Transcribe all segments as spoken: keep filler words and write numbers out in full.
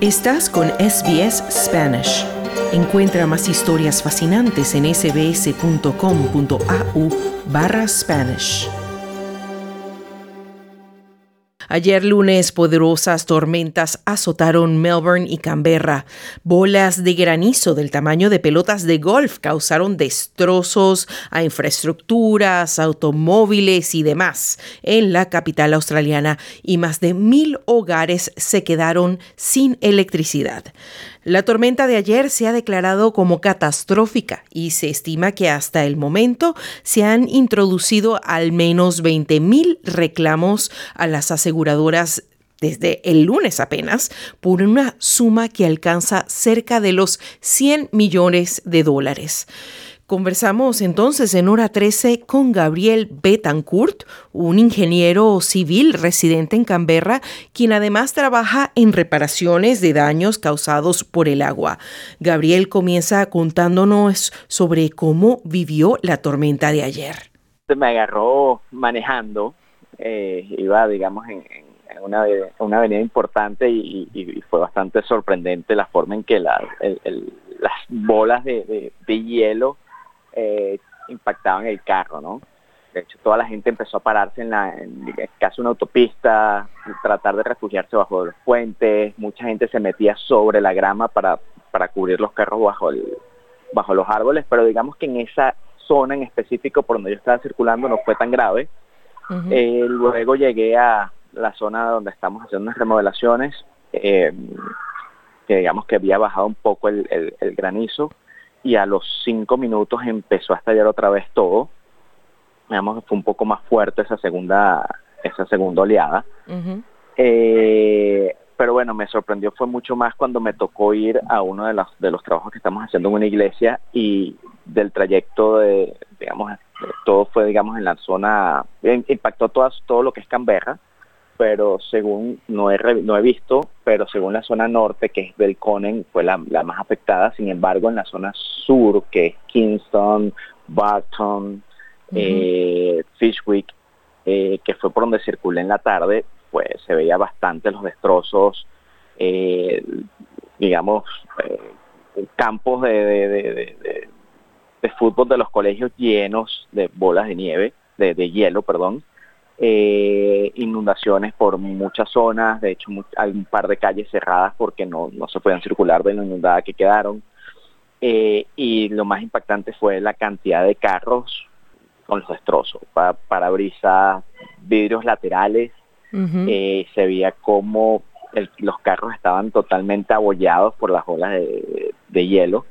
Estás con S B S Spanish. Encuentra más historias fascinantes en sbs.com.au barra Spanish. Ayer lunes, poderosas tormentas azotaron Melbourne y Canberra. Bolas de granizo del tamaño de pelotas de golf causaron destrozos a infraestructuras, automóviles y demás en la capital australiana, y más de mil hogares se quedaron sin electricidad. La tormenta de ayer se ha declarado como catastrófica y se estima que hasta el momento se han introducido al menos veinte mil reclamos a las aseguradoras desde el lunes apenas, por una suma que alcanza cerca de los cien millones de dólares. Conversamos entonces en Hora trece con Gabriel Betancourt, un ingeniero civil residente en Canberra, quien además trabaja en reparaciones de daños causados por el agua. Gabriel comienza contándonos sobre cómo vivió la tormenta de ayer. Me agarró manejando, eh, iba digamos en, en una, una avenida importante y, y, y fue bastante sorprendente la forma en que la, el, el, las bolas de, de, de hielo Eh, impactaban el carro, ¿no? De hecho, toda la gente empezó a pararse en la en casi una autopista, tratar de refugiarse bajo los puentes. Mucha gente se metía sobre la grama para, para cubrir los carros bajo el, bajo los árboles, pero digamos que en esa zona en específico por donde yo estaba circulando no fue tan grave. Uh-huh. Eh, luego llegué a la zona donde estamos haciendo unas remodelaciones, eh, que digamos que había bajado un poco el, el, el granizo, y a los cinco minutos empezó a estallar otra vez todo. Digamos que fue un poco más fuerte esa segunda esa segunda oleada. Uh-huh. Eh, pero bueno, me sorprendió fue mucho más cuando me tocó ir a uno de los, de los trabajos que estamos haciendo en una iglesia, y del trayecto de, digamos, todo fue, digamos, en la zona, impactó todo, todo lo que es Canberra, pero según, no he, no he visto, pero según la zona norte, que es Belconnen, fue la, la más afectada. Sin embargo, en la zona sur, que es Kingston, Barton, uh-huh. eh, Fishwick, eh, que fue por donde circulé en la tarde, pues se veía bastante los destrozos, eh, digamos, eh, campos de, de, de, de, de, de fútbol de los colegios llenos de bolas de nieve, de, de hielo, perdón. Eh, inundaciones por muchas zonas. De hecho hay un par de calles cerradas porque no, no se podían circular de lo inundada que quedaron, eh, y lo más impactante fue la cantidad de carros con los destrozos, pa- parabrisas, vidrios laterales. Uh-huh. eh, se veía como el, los carros estaban totalmente abollados por las olas de, de hielo,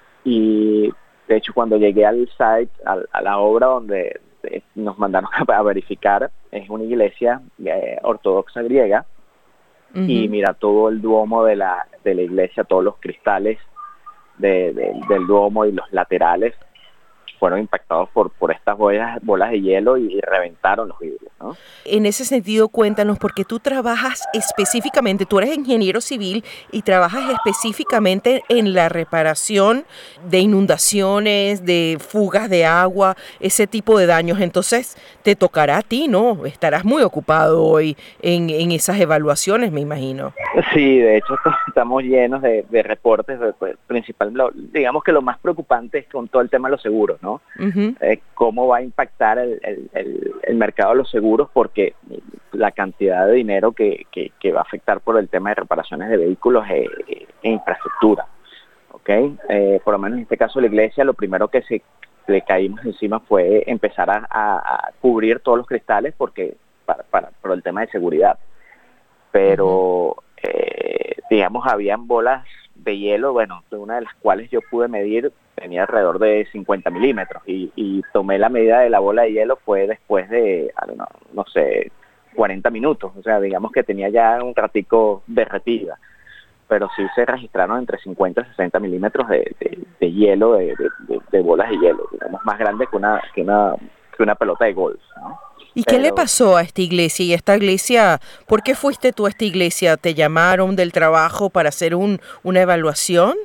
y de hecho cuando llegué al site, a, a la obra donde nos mandaron a verificar, es una iglesia eh, ortodoxa griega. Uh-huh. Y mira, todo el duomo de la de la iglesia, todos los cristales de, de, del duomo y los laterales fueron impactados por, por estas bolas, bolas de hielo, y, y reventaron los vidrios, ¿no? En ese sentido, cuéntanos, porque tú trabajas específicamente, tú eres ingeniero civil y trabajas específicamente en la reparación de inundaciones, de fugas de agua, ese tipo de daños. Entonces, te tocará a ti, ¿no? Estarás muy ocupado hoy en, en esas evaluaciones, me imagino. Sí, de hecho estamos llenos de, de reportes, de, pues, principal, lo, digamos que lo más preocupante es con todo el tema de los seguros, ¿no? Uh-huh. Eh, cómo va a impactar el, el, el, el mercado de los seguros, porque la cantidad de dinero que, que, que va a afectar por el tema de reparaciones de vehículos e, e infraestructura, ¿ok? Eh, por lo menos en este caso la iglesia, lo primero que se le caímos encima fue empezar a, a, a cubrir todos los cristales, porque para, para, por el tema de seguridad. Pero uh-huh. eh, digamos, habían bolas de hielo, bueno, una de las cuales yo pude medir tenía alrededor de cincuenta milímetros, y, y tomé la medida de la bola de hielo fue después de, no, no sé, cuarenta minutos, o sea, digamos que tenía ya un ratico derretida, pero sí se registraron entre cincuenta y sesenta milímetros de, de, de hielo, de, de, de bolas de hielo, digamos, más grande que una, que una, que una pelota de golf, ¿no? ¿Y qué Pero, le pasó a esta iglesia? ¿Y esta iglesia, por qué fuiste tú a esta iglesia? ¿Te llamaron del trabajo para hacer un, una evaluación?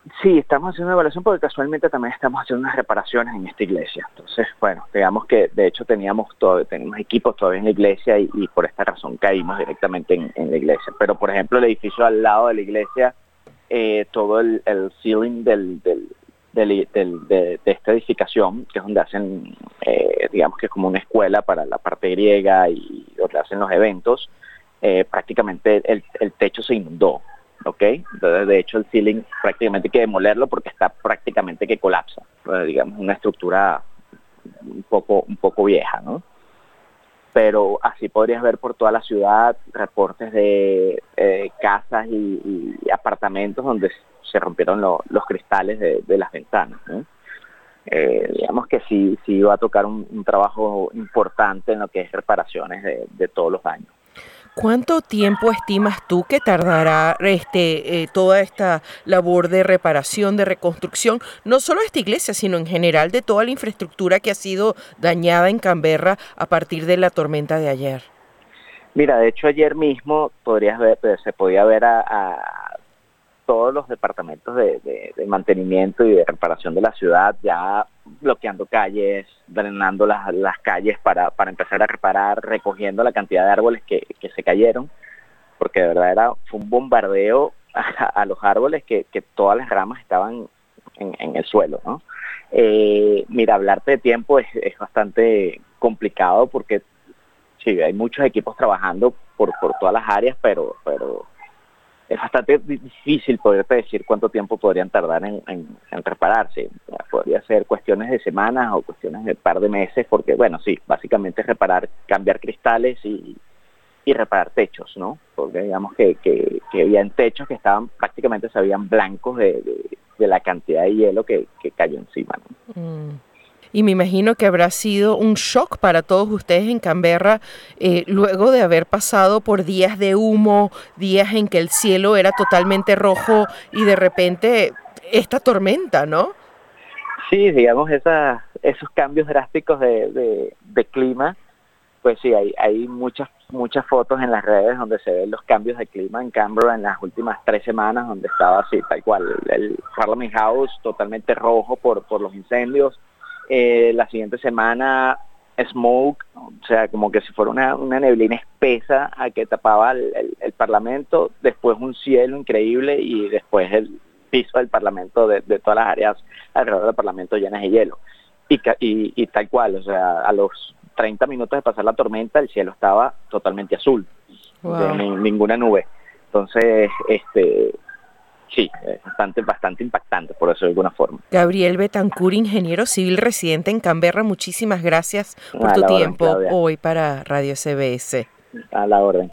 Sí, estamos haciendo una evaluación porque casualmente también estamos haciendo unas reparaciones en esta iglesia. Entonces, bueno, digamos que de hecho teníamos todo, tenemos equipos todavía en la iglesia y, y por esta razón caímos directamente en, en la iglesia. Pero, por ejemplo, el edificio al lado de la iglesia, eh, todo el, el ceiling del, del, del, del, de, de esta edificación, que es donde hacen, eh, digamos que es como una escuela para la parte griega y donde hacen los eventos, eh, prácticamente el, el techo se inundó. ¿Ok? Entonces, de hecho, el ceiling prácticamente hay que demolerlo porque está prácticamente que colapsa. Pues, digamos, una estructura un poco, un poco vieja, ¿no? Pero así podrías ver por toda la ciudad reportes de eh, casas y, y apartamentos donde se rompieron lo, los cristales de, de las ventanas, ¿no? Eh, digamos que sí, sí va a tocar un, un trabajo importante en lo que es reparaciones de, de todos los daños. ¿Cuánto tiempo estimas tú que tardará este eh, toda esta labor de reparación, de reconstrucción, no solo de esta iglesia, sino en general de toda la infraestructura que ha sido dañada en Canberra a partir de la tormenta de ayer? Mira, de hecho ayer mismo podrías ver, se podía ver a, a todos los departamentos de, de, de mantenimiento y de reparación de la ciudad ya bloqueando calles, drenando las, las calles para, para empezar a reparar, recogiendo la cantidad de árboles que, que se cayeron, porque de verdad era, fue un bombardeo a, a los árboles que, que todas las ramas estaban en, en el suelo, ¿no? Eh, mira, hablarte de tiempo es, es bastante complicado porque sí, hay muchos equipos trabajando por, por todas las áreas, pero, pero es bastante difícil poder decir cuánto tiempo podrían tardar en, en, en repararse. Podría ser cuestiones de semanas o cuestiones de un par de meses, porque, bueno, sí, básicamente es reparar, cambiar cristales y, y reparar techos, ¿no? Porque digamos que, que, que habían techos que estaban prácticamente se veían blancos de, de, de la cantidad de hielo que, que cayó encima, ¿no? Mm. Y me imagino que habrá sido un shock para todos ustedes en Canberra, eh, luego de haber pasado por días de humo, días en que el cielo era totalmente rojo y de repente esta tormenta, ¿no? Sí, digamos, esa, esos cambios drásticos de, de, de clima, pues sí, hay, hay muchas muchas fotos en las redes donde se ven los cambios de clima en Canberra en las últimas tres semanas, donde estaba así, tal cual, el Parliament House totalmente rojo por, por los incendios. Eh, la siguiente semana smoke, o sea, como que si fuera una, una neblina espesa a que tapaba el, el, el Parlamento, después un cielo increíble y después el piso del Parlamento, de, de todas las áreas alrededor del Parlamento llenas de hielo. Y, y, y tal cual, o sea, a los treinta minutos de pasar la tormenta el cielo estaba totalmente azul, wow. Ni, ninguna nube. Entonces, este... sí, es bastante, bastante impactante, por eso de alguna forma. Gabriel Betancourt, ingeniero civil residente en Canberra, muchísimas gracias por a tu orden, tiempo Claudia. Hoy para Radio S B S. A la orden.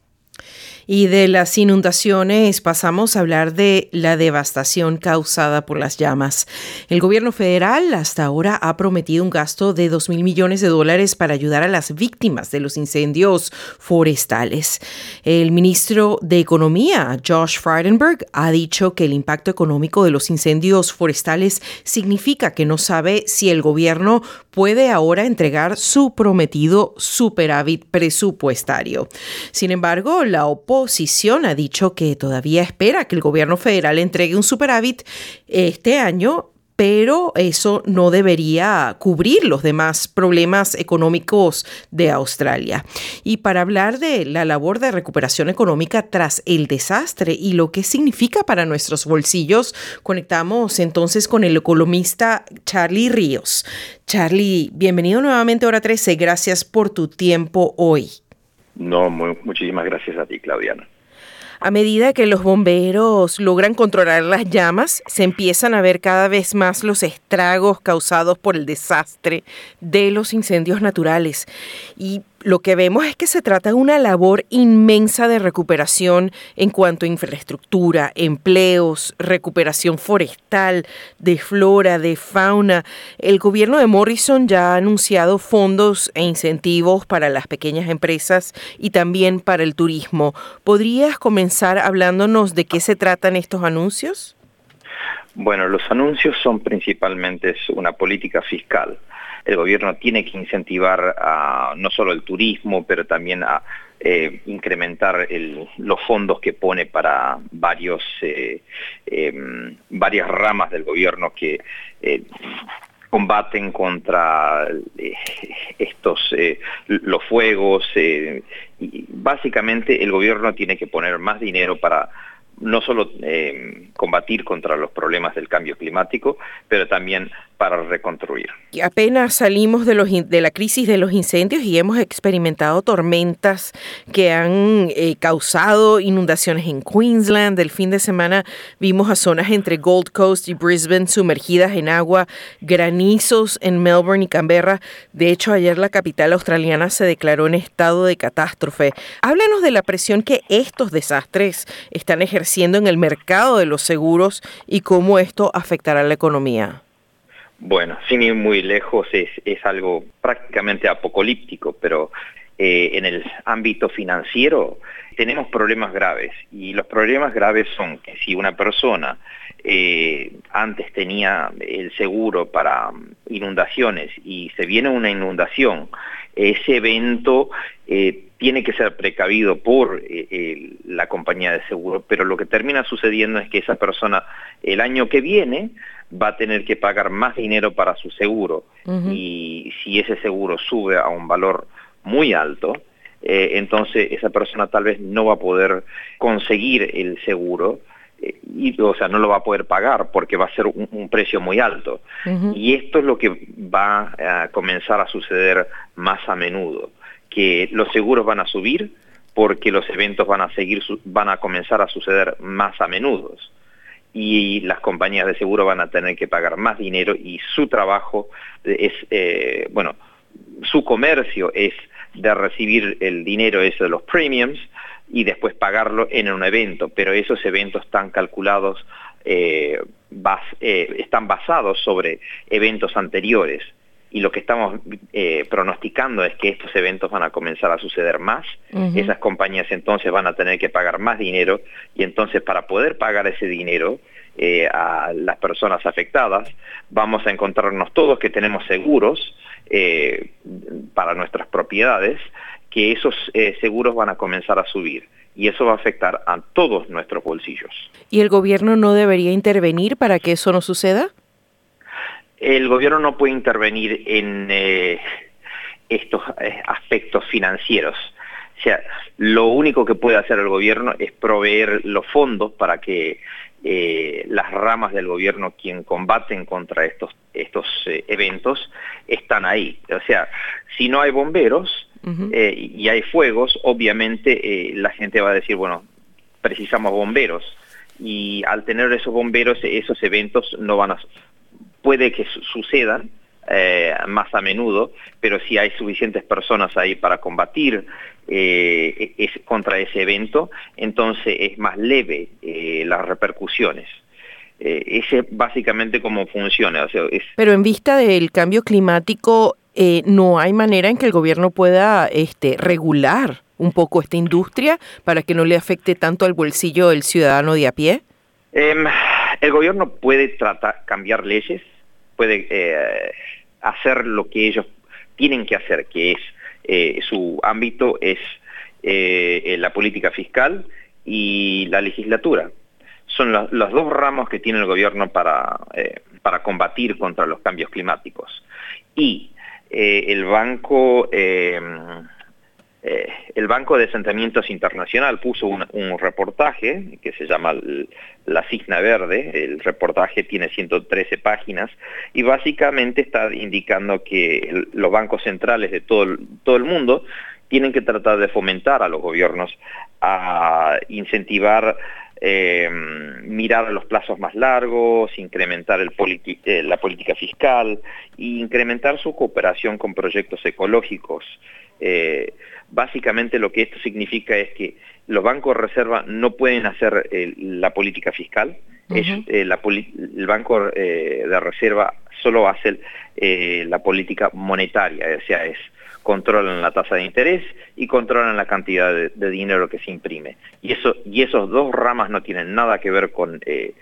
Y de las inundaciones pasamos a hablar de la devastación causada por las llamas. El gobierno federal hasta ahora ha prometido un gasto de dos mil millones de dólares para ayudar a las víctimas de los incendios forestales. El ministro de Economía, Josh Frydenberg, ha dicho que el impacto económico de los incendios forestales significa que no sabe si el gobierno puede ahora entregar su prometido superávit presupuestario. Sin embargo, la oposición ha dicho que todavía espera que el gobierno federal entregue un superávit este año, pero eso no debería cubrir los demás problemas económicos de Australia. Y para hablar de la labor de recuperación económica tras el desastre y lo que significa para nuestros bolsillos, conectamos entonces con el economista Charlie Ríos. Charlie, bienvenido nuevamente a Hora trece. Gracias por tu tiempo hoy. No, muy, muchísimas gracias a ti, Claudiana. A medida que los bomberos logran controlar las llamas, se empiezan a ver cada vez más los estragos causados por el desastre de los incendios naturales. Y lo que vemos es que se trata de una labor inmensa de recuperación en cuanto a infraestructura, empleos, recuperación forestal, de flora, de fauna. El gobierno de Morrison ya ha anunciado fondos e incentivos para las pequeñas empresas y también para el turismo. ¿Podrías comenzar hablándonos de qué se tratan estos anuncios? Bueno, los anuncios son principalmente una política fiscal. El gobierno tiene que incentivar a, no solo el turismo, pero también a eh, incrementar el, los fondos que pone para varios eh, eh, varias ramas del gobierno que eh, combaten contra eh, estos eh, los fuegos. Eh, y básicamente el gobierno tiene que poner más dinero para no solo eh, combatir contra los problemas del cambio climático, pero también para reconstruir. Y apenas salimos de, los, de la crisis de los incendios y hemos experimentado tormentas que han eh, causado inundaciones en Queensland. El fin de semana vimos a zonas entre Gold Coast y Brisbane sumergidas en agua, granizos en Melbourne y Canberra. De hecho, ayer la capital australiana se declaró en estado de catástrofe. Háblanos de la presión que estos desastres están ejerciendo en el mercado de los seguros y cómo esto afectará a la economía. Bueno, sin ir muy lejos, es, es algo prácticamente apocalíptico, pero eh, en el ámbito financiero tenemos problemas graves, y los problemas graves son que si una persona eh, antes tenía el seguro para inundaciones y se viene una inundación, ese evento eh, tiene que ser precavido por eh, eh, la compañía de seguro, pero lo que termina sucediendo es que esa persona el año que viene va a tener que pagar más dinero para su seguro, uh-huh. y si ese seguro sube a un valor muy alto, eh, entonces esa persona tal vez no va a poder conseguir el seguro, eh, y, o sea, no lo va a poder pagar porque va a ser un, un precio muy alto. Uh-huh. Y esto es lo que va a comenzar a suceder más a menudo, que los seguros van a subir porque los eventos van a seguir, van a comenzar a suceder más a menudo. Y las compañías de seguro van a tener que pagar más dinero, y su trabajo es, eh, bueno, su comercio es de recibir el dinero ese de los premiums y después pagarlo en un evento, pero esos eventos están calculados, eh, bas, eh, están basados sobre eventos anteriores. Y lo que estamos eh, pronosticando es que estos eventos van a comenzar a suceder más. Uh-huh. Esas compañías entonces van a tener que pagar más dinero, y entonces para poder pagar ese dinero eh, a las personas afectadas, vamos a encontrarnos todos que tenemos seguros eh, para nuestras propiedades, que esos eh, seguros van a comenzar a subir. Y eso va a afectar a todos nuestros bolsillos. ¿Y el gobierno no debería intervenir para que eso no suceda? El gobierno no puede intervenir en eh, estos eh, aspectos financieros. O sea, lo único que puede hacer el gobierno es proveer los fondos para que eh, las ramas del gobierno, quien combaten contra estos, estos eh, eventos, están ahí. O sea, si no hay bomberos uh-huh. eh, y hay fuegos, obviamente eh, la gente va a decir, bueno, precisamos bomberos. Y al tener esos bomberos, esos eventos no van a... Puede que su- sucedan eh, más a menudo, pero si hay suficientes personas ahí para combatir eh, es, contra ese evento, entonces es más leve eh, las repercusiones. Eh, ese básicamente cómo funciona. O sea, es... Pero en vista del cambio climático, eh, ¿no hay manera en que el gobierno pueda este, regular un poco esta industria para que no le afecte tanto al bolsillo del ciudadano de a pie? Eh, el gobierno puede tratar cambiar leyes, puede eh, hacer lo que ellos tienen que hacer, que es eh, su ámbito es eh, la política fiscal y la legislatura. Son la, los dos ramos que tiene el gobierno para, eh, para combatir contra los cambios climáticos. Y eh, el banco... Eh, Eh, el Banco de Asentamientos Internacional puso un, un reportaje que se llama La Signa Verde. El reportaje tiene ciento trece páginas y básicamente está indicando que el, los bancos centrales de todo el, todo el mundo tienen que tratar de fomentar a los gobiernos a incentivar, eh, mirar a los plazos más largos, incrementar el politi- eh, la política fiscal e incrementar su cooperación con proyectos ecológicos. Eh, básicamente lo que esto significa es que los bancos de reserva no pueden hacer eh, la política fiscal. Uh-huh. es, eh, la poli- el banco eh, de reserva solo hace eh, la política monetaria, o sea, es controlan la tasa de interés y controlan la cantidad de, de dinero que se imprime. Y eso y esos dos ramas no tienen nada que ver con eh,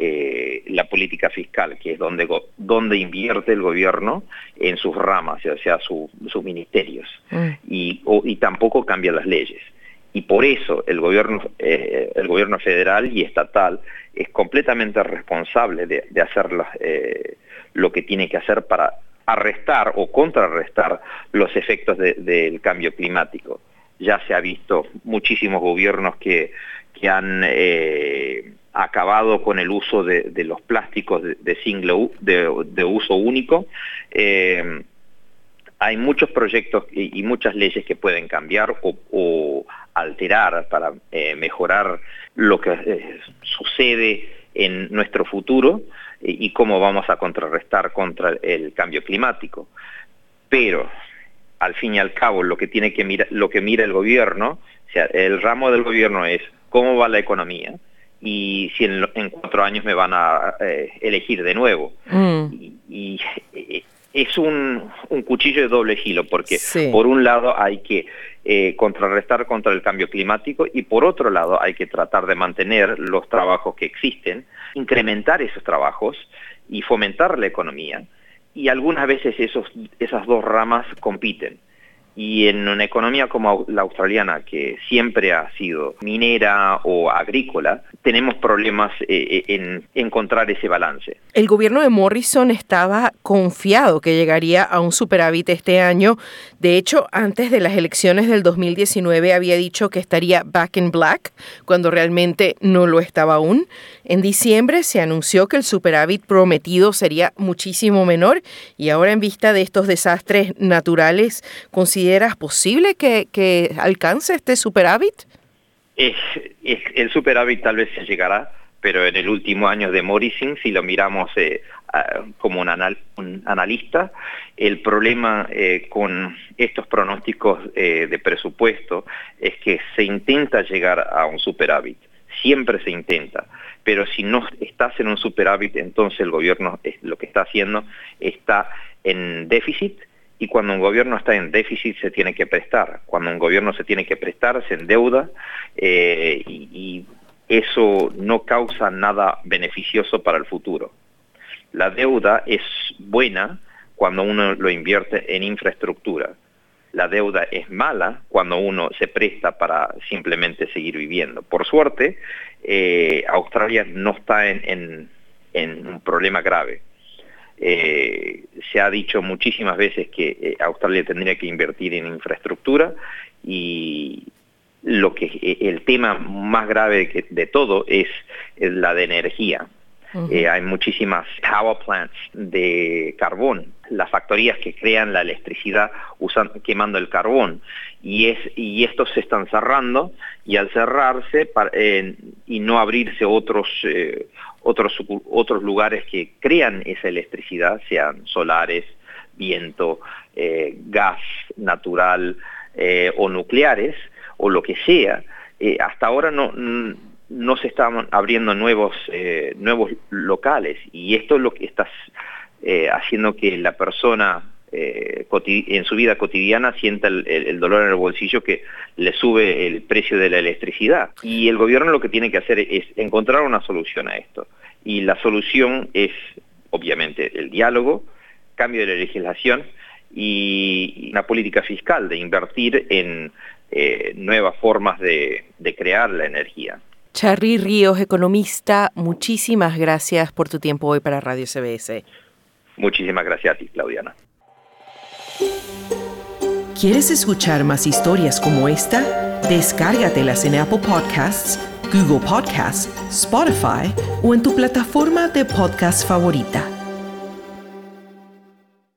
eh, la política fiscal, que es donde, donde invierte el gobierno en sus ramas, o sea, su, sus ministerios, mm. y, o, y tampoco cambia las leyes. Y por eso el gobierno, eh, el gobierno federal y estatal es completamente responsable de, de hacer las, eh, lo que tiene que hacer para arrestar o contrarrestar los efectos de, del cambio climático. Ya se ha visto muchísimos gobiernos que, que han eh, acabado con el uso de, de los plásticos de, de, single, de, de uso único. Eh, hay muchos proyectos y, y muchas leyes que pueden cambiar o, o alterar para eh, mejorar lo que eh, sucede en nuestro futuro y, y cómo vamos a contrarrestar contra el cambio climático. Pero al fin y al cabo lo que tiene que mira, lo que mira el gobierno, o sea, el ramo del gobierno es cómo va la economía y si en, en cuatro años me van a eh, elegir de nuevo. Mm. Y, y eh, es un, un cuchillo de doble filo, porque sí. por un lado hay que eh, contrarrestar contra el cambio climático y por otro lado hay que tratar de mantener los trabajos que existen, incrementar esos trabajos y fomentar la economía. Y algunas veces esos, esas dos ramas compiten. Y en una economía como la australiana, que siempre ha sido minera o agrícola, tenemos problemas eh, en encontrar ese balance. El gobierno de Morrison estaba confiado que llegaría a un superávit este año. De hecho, antes de las elecciones del dos mil diecinueve había dicho que estaría back in black, cuando realmente no lo estaba aún. En diciembre se anunció que el superávit prometido sería muchísimo menor y ahora, en vista de estos desastres naturales, ¿consideras posible que, que alcance este superávit? Es, es, el superávit tal vez se llegará, pero en el último año de Morrison, si lo miramos eh, uh, como un, anal, un analista, el problema eh, con estos pronósticos eh, de presupuesto es que se intenta llegar a un superávit, siempre se intenta, pero si no estás en un superávit, entonces el gobierno eh, lo que está haciendo está en déficit. Y cuando un gobierno está en déficit se tiene que prestar. Cuando un gobierno se tiene que prestar, se endeuda eh, y, y eso no causa nada beneficioso para el futuro. La deuda es buena cuando uno lo invierte en infraestructura. La deuda es mala cuando uno se presta para simplemente seguir viviendo. Por suerte, eh, Australia no está en, en, en un problema grave. Eh, se ha dicho muchísimas veces que eh, Australia tendría que invertir en infraestructura y lo que eh, el tema más grave que, de todo es, es la de energía. Uh-huh. Eh, hay muchísimas power plants de carbón, las factorías que crean la electricidad usando, quemando el carbón, y es y estos se están cerrando, y al cerrarse para, eh, y no abrirse otros eh, otros otros lugares que crean esa electricidad, sean solares, viento, eh, gas natural eh, o nucleares o lo que sea, eh, hasta ahora no no se están abriendo nuevos eh, nuevos locales, y esto es lo que está eh, haciendo que la persona eh, en su vida cotidiana sienta el, el, el dolor en el bolsillo, que le sube el precio de la electricidad. Y el gobierno lo que tiene que hacer es encontrar una solución a esto, y la solución es obviamente el diálogo, cambio de la legislación y una política fiscal de invertir en eh, nuevas formas de, de crear la energía. Charry Ríos, economista, muchísimas gracias por tu tiempo hoy para Radio C B S. Muchísimas gracias a ti, Claudiana. ¿Quieres escuchar más historias como esta? Descárgatelas en Apple Podcasts, Google Podcasts, Spotify o en tu plataforma de podcast favorita.